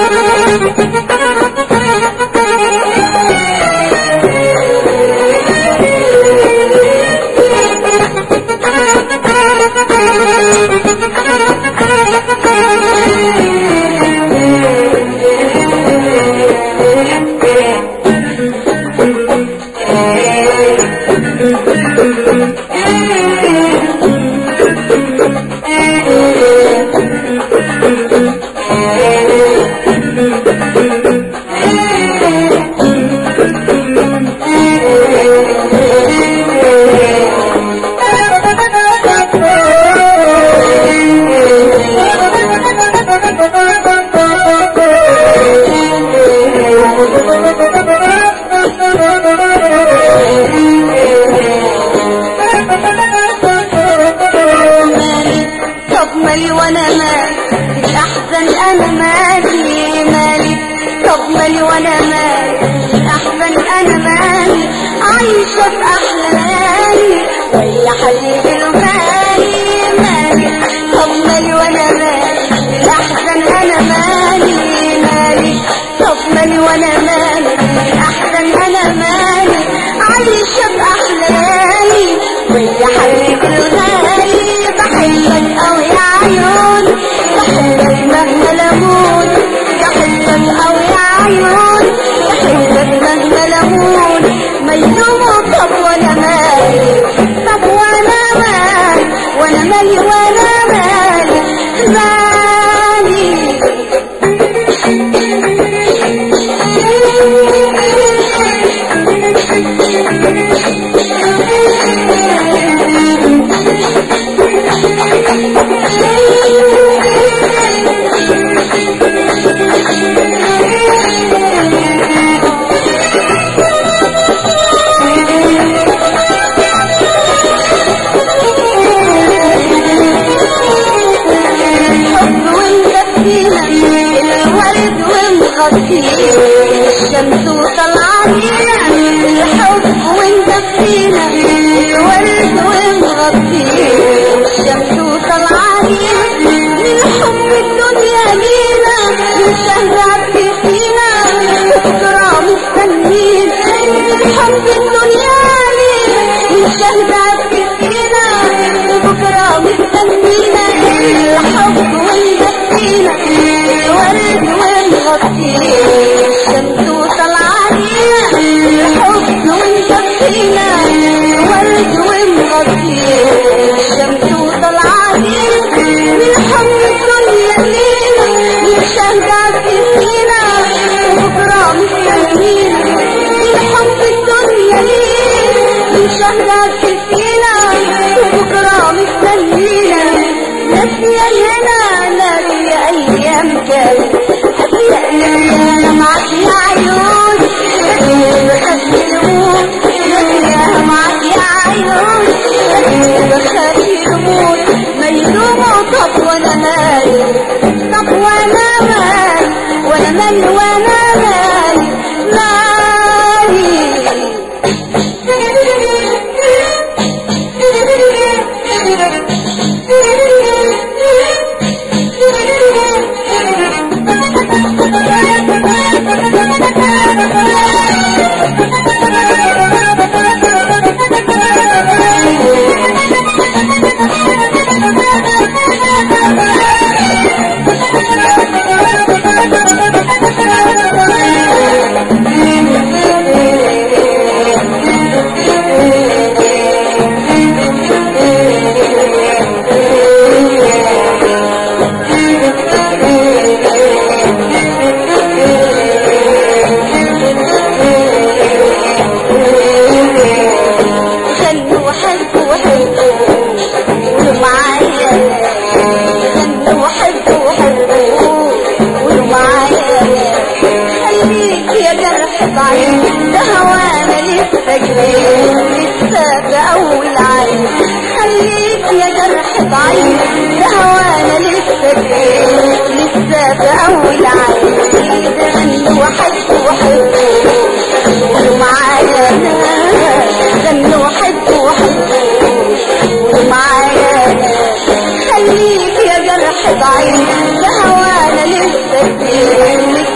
مالي وانا مالي الاحزن انا مالي مالي. طب مالي وانا مالي الاحزن انا مالي. عايشه في احلامي ويا حبيبي الغالي مالي. طب مالي وانا مالي الاحزن انا مالي مالي. طب مالي وانا مالي الاحزن انا مالي. عايشه في احلامي ويا حبيبي الغالي. بحبك قوي يا عيون بحبك مهما لمون. بحبك قوي يا عيون بحبك مهما لمون. ميلوم طب وانا مالي. طب وانا مالي وانا مالي وانا مالي مالي. الشمس وطلعتينا الحب وانت فينا الورد ومغطينا. الشمس وطلعتينا الحب الدنيا لينا نشهد فينا بكره مستنيين. الحب الدنيا لينا نشهد فينا بكره مستنينا. الحب وانت فينا الورد ومغطينا. الشمس وطلعتينا الحب وانت فينا ورد ومغطينا. الشمس وطلعتينا الحب الدنيا لينا نشهد فينا بكره مستنينا. الحب الدنيا لينا نشهد فينا بكره مستنينا. ناسية هنا ناسية ايام كانت أنا معك يا عيون بخلي الموت. ناسية معك يا عيون بخلي الموت. ميلوم طب وانا مالي. طب وانا مالي وانا مالي وانا مالي مالي. ده هوانا لسه جديد لسه في اول عين. خليك يا جرح ضعيف ده هوانا لسه جديد لسه في اول عين. غنوا وحبوا وحبوا قولوا معايا غنوا وحبوا وحبوا قولوا معايا. خليك يا جرح ضعيف ده هوانا لسه جديد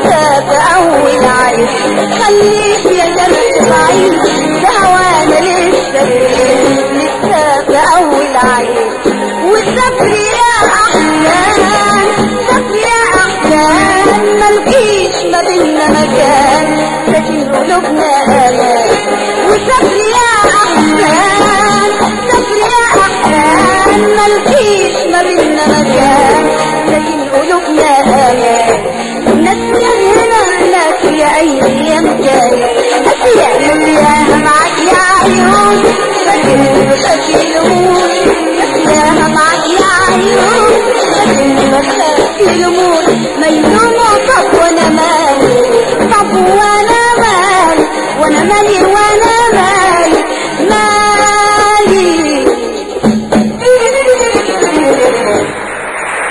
العين والسفر يا احزان سفر يا احزان ملقيش ما بينا مكان لكن قلوبنا امان وسفر يا احزان سفر يا احزان ملقيش ما بينا مكان لكن قلوبنا امان الناس هنا ناس يا ايام جايه اشياء نسياها معاك يا عيون لكن مش هشيلهون نسياها معاك يا عيون لكن مش هشيلهون ميلومه طب وانا مالي طب